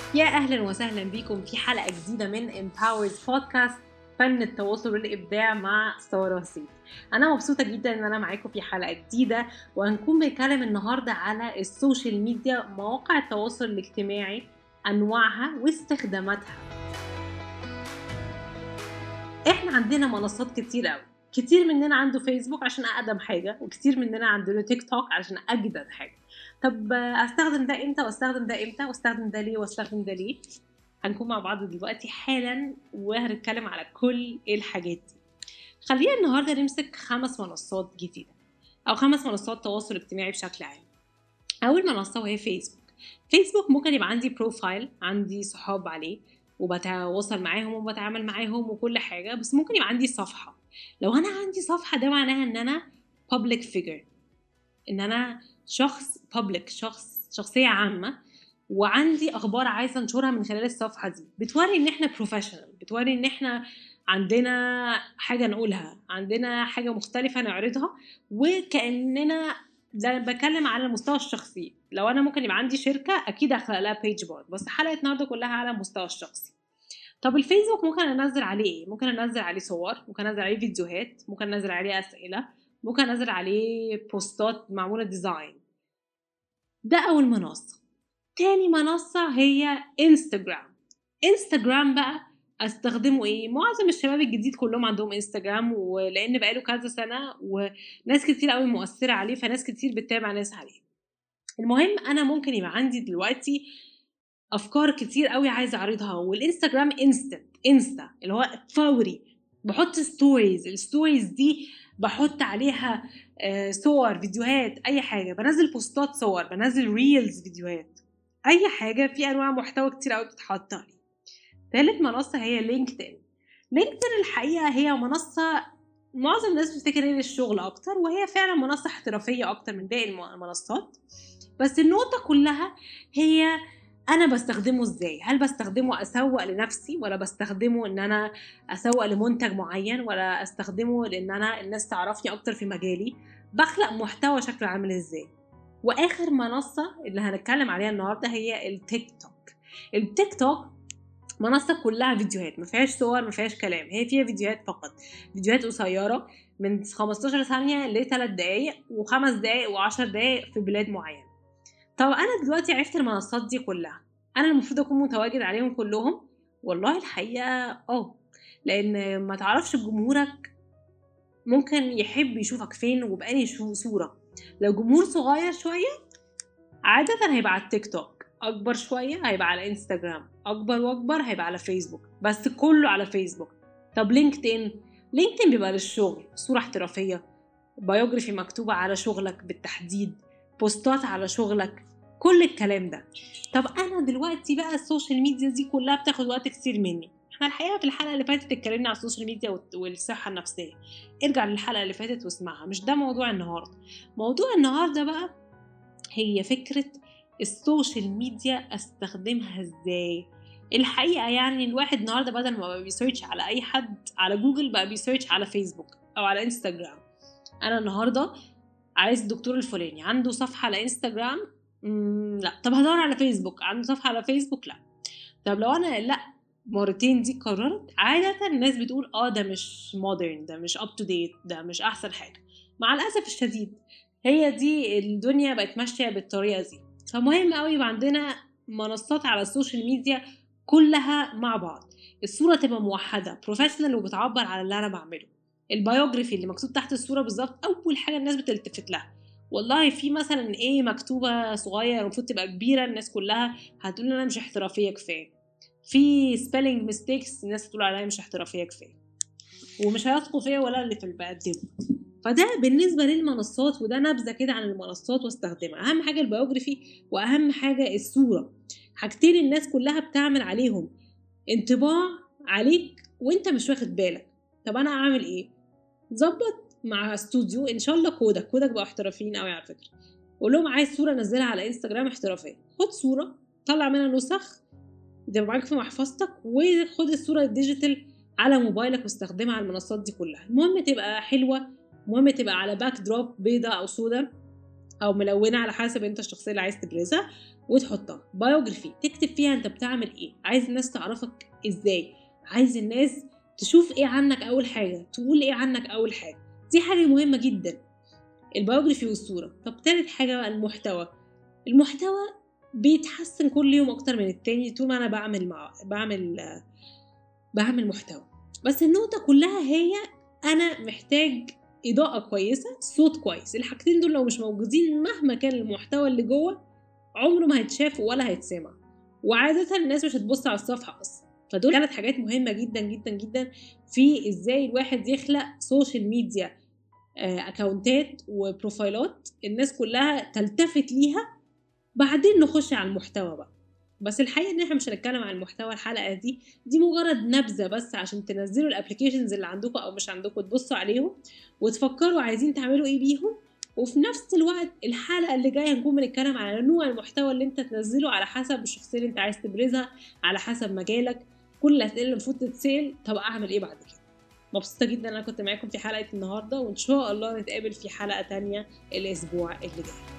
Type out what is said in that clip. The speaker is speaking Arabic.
يا أهلا وسهلا بكم في حلقة جديدة من Empowers Podcast، فن التواصل والإبداع مع سارة سيف. أنا مبسوطة جدا إن أنا معاكم في حلقة جديدة، وهنكون بنتكلم النهاردة على السوشيال ميديا، مواقع التواصل الاجتماعي، أنواعها واستخداماتها. إحنا عندنا منصات كتير قوي، كتير مننا عنده فيسبوك عشان أقدم حاجة، وكتير مننا عندنا تيك توك عشان أجدد حاجة. طب أستخدم ده إمتى واستخدم ده إمتى واستخدم ده ليه واستخدم ده ليه؟ هنكون مع بعض دلوقتي حالا وهنتكلم على كل الحاجات دي. خلينا النهارده نمسك 5 منصات جديدة أو 5 منصات تواصل اجتماعي بشكل عام. أول منصة وهي فيسبوك. فيسبوك ممكن يبقى عندي بروفايل، عندي صحاب عليه وبتواصل معاهم وبتعامل معاهم وكل حاجة، بس ممكن يبقى عندي صفحة. لو أنا عندي صفحة ده معناها إن أنا public figure، إن أنا شخص public، شخصية عامة، وعندي أخبار عايزة أنشرها من خلال الصفحة دي. بتوري إن إحنا professional، بتوري إن إحنا عندنا حاجة نقولها، عندنا حاجة مختلفة نعرضها، وكأننا ده بتكلم على المستوى الشخصي. لو أنا ممكن يبقى عندي شركة أكيد هخلق لها بيج بورد، بس حلقة النهارده كلها على المستوى الشخصي. طب الفيسبوك ممكن انزل عليه ايه؟ ممكن انزل عليه صور، ممكن انزل عليه فيديوهات، ممكن انزل عليه اسئله، ممكن انزل عليه بوستات معموله ديزاين. ده اول منصه. تاني منصه هي انستجرام. انستجرام بقى استخدمه ايه؟ معظم الشباب الجديد كلهم عندهم انستجرام، ولان بقاله كذا سنه وناس كتير قوي مؤثره عليه، فناس كتير بتتابع ناس عليه. المهم انا ممكن يبقى عندي دلوقتي افكار كتير قوي عايزه اعرضها، والانستجرام انستا اللي هو فوري. بحط ستوريز، الستوريز دي بحط عليها صور، فيديوهات، اي حاجه، بنزل بوستات صور، بنزل ريلز، فيديوهات، اي حاجه. في انواع محتوى كتير قوي بتتحط عليه. ثالث منصه هي لينكدين. لينكدين الحقيقه هي منصه معظم الناس بتفتكر هي للشغل اكتر، وهي فعلا منصه احترافيه اكتر من باقي المنصات. بس النقطه كلها هي انا بستخدمه ازاي؟ هل بستخدمه اسوق لنفسي، ولا بستخدمه ان انا اسوق لمنتج معين، ولا استخدمه لان انا الناس تعرفني اكتر في مجالي؟ بخلق محتوى شكله عامل ازاي؟ واخر منصة اللي هنتكلم عليها النهاردة هي التيك توك. التيك توك منصة كلها فيديوهات، ما فيهاش صور، ما فيهاش كلام، هي فيها فيديوهات فقط، فيديوهات قصيرة من 15 ثانية ل 3 دقايق و5 دقايق و10 دقايق في بلاد معينة. طب انا دلوقتي عرفت المنصات دي كلها، انا المفروض اكون متواجد عليهم كلهم؟ والله الحقيقه لان ما تعرفش جمهورك ممكن يحب يشوفك فين وبأني صوره. لو جمهور صغير شويه عاده هيبقى على التيك توك، اكبر شويه هيبقى على انستجرام، اكبر واكبر هيبقى على فيسبوك، بس كله على فيسبوك. طب لينكدين بيبقى للشغل، صوره احترافيه، بايوجرافي مكتوبة على شغلك بالتحديد، بوستات على شغلك، كل الكلام ده. طب أنا دلوقتي بقى السوشيال ميديا دي كلها بتاخد وقت كتير مني. احنا الحقيقة في الحلقة اللي فاتت اتكلمنا على السوشيال ميديا والصحة النفسية، ارجع للحلقة اللي فاتت واسمعها، مش ده موضوع النهاردة. موضوع النهاردة بقى هي فكرة السوشيال ميديا استخدمها ازاي. الحقيقة يعني الواحد النهاردة بدل ما بقى بيسيرش على أي حد على جوجل، بقى بيسيرش على فيسبوك أو على انستجرام. أنا النهاردة عايز الدكتور الفلاني، عنده صفحة على انستجرام؟ لا. طب هدور على فيسبوك، عنده صفحة على فيسبوك؟ لا. طب لو انا لا مرتين دي قررت، عادة الناس بتقول ده مش مودرن، ده مش اب تو ديت، ده مش احسن حاجة. مع الاسف الشديد هي دي الدنيا بقت ماشية بالطريقة دي. فمهم قوي يبقى عندنا منصات على السوشيال ميديا كلها مع بعض، الصورة تبقى موحدة بروفيشنال وبتعبر على اللي انا بعمله. البيوجرافي اللي مكتوب تحت الصورة بالظبط اول حاجة الناس بتلتفت لها. والله في مثلا ايه مكتوبة صغير المفروض تبقى كبيرة، الناس كلها هتقول انا مش احترافية كفاية. في spelling mistakes الناس هتقول عليا مش احترافية كفاية، ومش هيثقوا فيا ولا اللي في اللي بقدمه. فده بالنسبة للمنصات، وده نبذة كده عن المنصات واستخدمها. اهم حاجة البيوجرافي، واهم حاجة الصورة، حاجتين الناس كلها بتعمل عليهم انطباع عليك وانت مش واخد بالك. طب انا اعمل ايه؟ ظبط مع استوديو ان شاء الله كودك بقى احترافيين قوي على فكره. قول لهم عايز صوره انزلها على انستجرام احترافيه، خد صوره طلع منها نسخ تبقى معاك في محفظتك، وخد الصوره الديجيتال على موبايلك واستخدمها على المنصات دي كلها. المهم تبقى حلوه، المهم تبقى على باك دروب بيضه او سودا، او ملونه على حسب انت الشخصيه اللي عايز تبرزها، وتحطها. بايوجرافي تكتب فيها انت بتعمل ايه، عايز الناس تعرفك ازاي، عايز الناس تشوف ايه عنك اول حاجه، تقول ايه عنك اول حاجه. دي حاجه مهمه جدا، البايوجرافي والصوره. طب تالت حاجه بقى المحتوى بيتحسن كل يوم اكتر من التاني طول ما انا بعمل محتوى. بس النقطه كلها هي انا محتاج اضاءه كويسه، صوت كويس. الحاجتين دول لو مش موجودين مهما كان المحتوى اللي جوه عمره ما هيتشاف ولا هيتسمع، وعاده الناس مش هتبص على الصفحه اصلا. فدول 3 حاجات مهمه جدا جدا جدا في ازاي الواحد يخلق سوشيال ميديا اكاونتات وبروفايلات الناس كلها تلتفت ليها. بعدين نخش على المحتوى بقى. بس الحقيقه ان احنا مش هنتكلم عن المحتوى الحلقه دي مجرد نبذه بس عشان تنزلوا الابلكيشنز اللي عندكم او مش عندكم، تبصوا عليهم وتفكروا عايزين تعملوا ايه بيهم. وفي نفس الوقت الحلقه اللي جايه هنكون بنتكلم على نوع المحتوى اللي انت تنزله على حسب الشخصيه اللي انت عايز تبرزها، على حسب مجالك. كل الاسئله اللي المفروض تتسال، طب اعمل ايه بعد كده. مبسوطه جدا انا كنت معاكم في حلقه النهارده، وان شاء الله نتقابل في حلقه تانية الاسبوع اللي جاي.